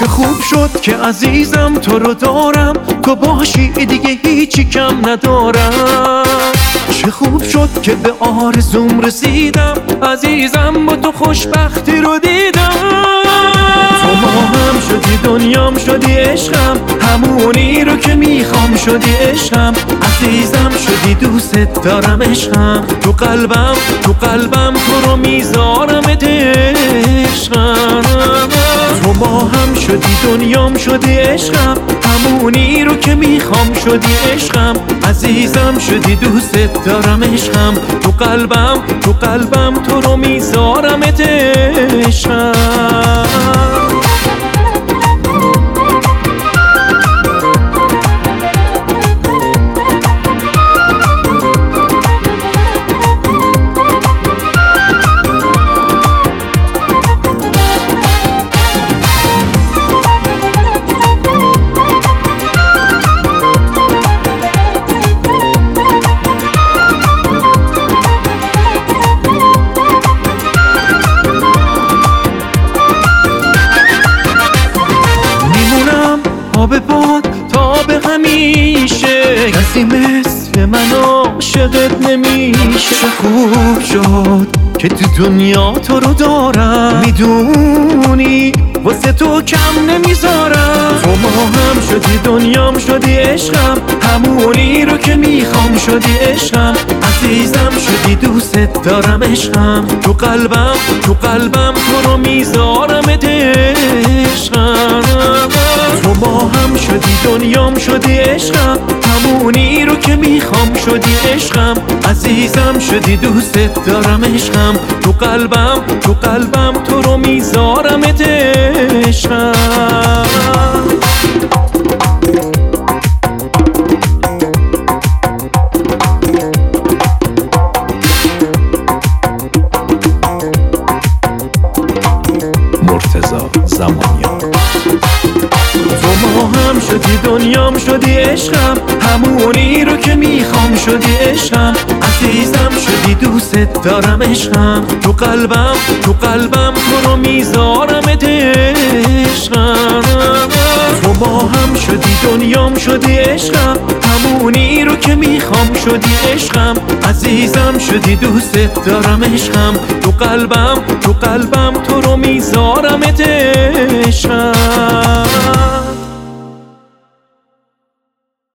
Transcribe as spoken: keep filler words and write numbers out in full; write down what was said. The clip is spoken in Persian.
چه خوب شد که عزیزم تو رو دارم، تو باشی دیگه هیچی کم ندارم. چه خوب شد که به آرزوم رسیدم، عزیزم با تو خوشبختی رو دیدم. تو ماهم شدی دنیام شدی عشقم، همونی رو که میخوام شدی عشقم. عزیزم شدی دوست دارم عشقم، تو قلبم تو قلبم تو رو میذارم عشقم. تو ماهم شدی دنیام شدی عشقم، همونی رو که میخوام شدی عشقم. عزیزم شدی دوست دارم عشقم، تو قلبم تو قلبم تو رو میذارم عشقم. به باد تا به همیشه، کسی مثل من عاشقت نمیشه. چه خوب شد که تو دنیا تو رو دارم، میدونی واسه تو کم نمیذارم. تو ماهم شدی دنیام شدی عشقم، همونی رو که میخوام شدی عشقم. عزیزم شدی دوست دارم عشقم، تو قلبم تو قلبم تو رو میذارم عشقم. تو ماهم شدی دنیام شدی عشقم، همونی رو که میخوام شدی عشقم. عزیزم شدی دوست دارم عشقم، تو قلبم تو قلبم تو رو میذارم عشقم. مرتضی زمانیان. تو ماهم شدی دنیام شدی عشقم، همونی رو که میخوام شدی عشقم. عزیزم شدی دوست دارم عشقم، تو قلبم تو قلبم تو رو میذارم عشقم. تو ماهم شدی دنیام شدی عشقم، همونی رو که میخوام شدی عشقم. عزیزم شدی دوست دارم عشقم، تو قلبم تو قلبم تو رو میذارم عشقم.